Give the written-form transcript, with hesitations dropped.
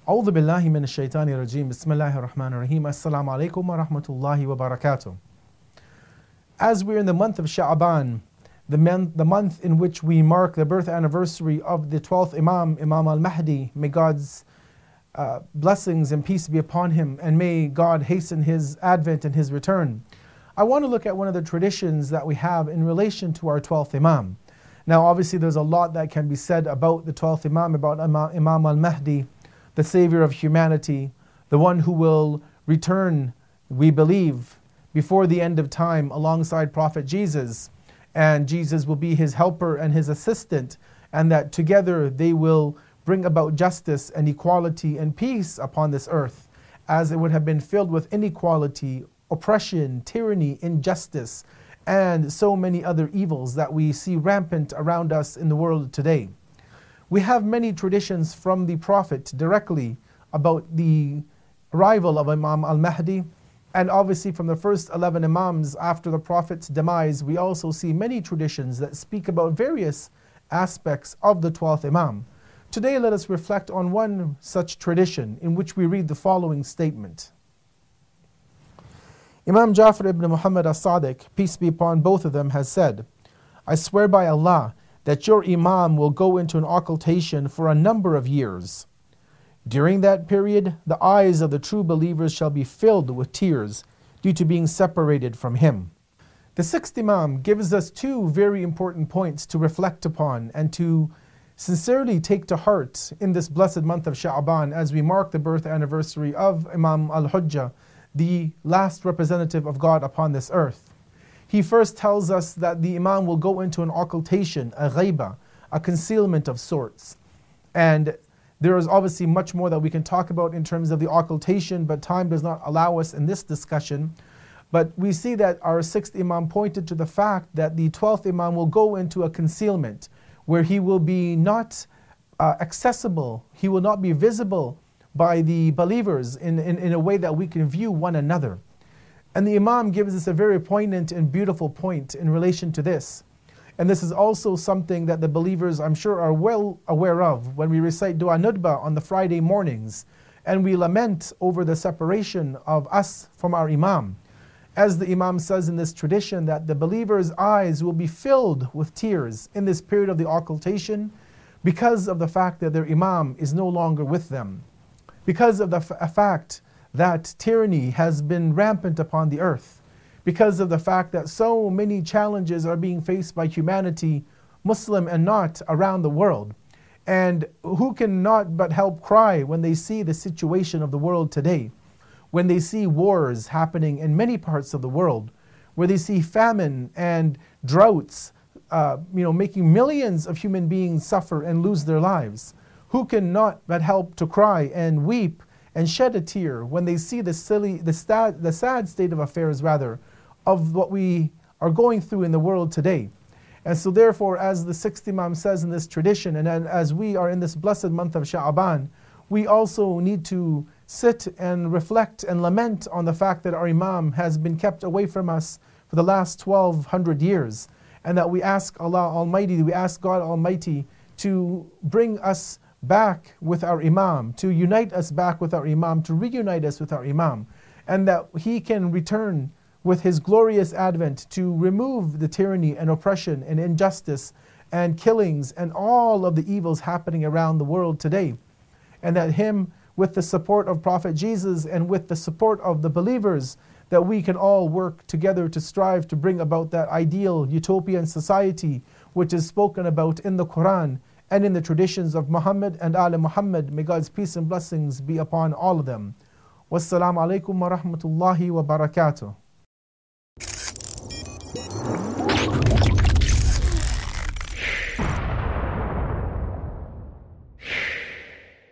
أعوذ بالله من الشيطان الرجيم بسم الله الرحمن الرحيم السلام عليكم ورحمة الله وبركاته. As we're in the month of Sha'aban, the month in which we mark the birth anniversary of the 12th Imam, Imam al-Mahdi, may God's blessings and peace be upon him, and may God hasten his advent and his return. I want to look at one of the traditions that we have in relation to our 12th Imam. Now obviously there's a lot that can be said about the 12th Imam, about Imam al-Mahdi, the savior of humanity, the one who will return, we believe, before the end of time alongside Prophet Jesus, and Jesus will be his helper and his assistant, and that together they will bring about justice and equality and peace upon this earth, as it would have been filled with inequality, oppression, tyranny, injustice, and so many other evils that we see rampant around us in the world today. We have many traditions from the Prophet directly about the arrival of Imam al-Mahdi, and obviously from the first 11 Imams after the Prophet's demise, we also see many traditions that speak about various aspects of the 12th Imam. Today let us reflect on one such tradition in which we read the following statement. Imam Ja'far ibn Muhammad as-Sadiq, peace be upon both of them, has said, "I swear by Allah that your Imam will go into an occultation for a number of years. During that period, the eyes of the true believers shall be filled with tears due to being separated from him." The sixth Imam gives us two very important points to reflect upon and to sincerely take to heart in this blessed month of Sha'aban as we mark the birth anniversary of Imam al-Hujjah, the last representative of God upon this earth. He first tells us that the Imam will go into an occultation, a ghaiba, a concealment of sorts. And there is obviously much more that we can talk about in terms of the occultation, but time does not allow us in this discussion. But we see that our sixth Imam pointed to the fact that the 12th Imam will go into a concealment where he will be not accessible, he will not be visible by the believers in a way that we can view one another. And the Imam gives us a very poignant and beautiful point in relation to this. And this is also something that the believers, I'm sure, are well aware of when we recite Dua Nudba on the Friday mornings and we lament over the separation of us from our Imam. As the Imam says in this tradition, that the believers' eyes will be filled with tears in this period of the occultation because of the fact that their Imam is no longer with them, because of the fact that tyranny has been rampant upon the earth, because of the fact that so many challenges are being faced by humanity, Muslim and not, around the world. And who can not but help cry when they see the situation of the world today, when they see wars happening in many parts of the world, where they see famine and droughts making millions of human beings suffer and lose their lives. Who can not but help to cry and weep and shed a tear when they see the sad state of affairs, rather, of what we are going through in the world today. And so therefore, as the sixth Imam says in this tradition, and as we are in this blessed month of Sha'aban, we also need to sit and reflect and lament on the fact that our Imam has been kept away from us for the last 1200 years, and that we ask Allah Almighty, we ask God Almighty to bring us back with our Imam, to unite us back with our Imam, to reunite us with our Imam, and that he can return with his glorious advent to remove the tyranny and oppression and injustice and killings and all of the evils happening around the world today. And that him, with the support of Prophet Jesus and with the support of the believers, that we can all work together to strive to bring about that ideal utopian society which is spoken about in the Quran and in the traditions of Muhammad and Ali Muhammad. May God's peace and blessings be upon all of them. Wassalamu alaikum wa rahmatullahi wa barakatuh.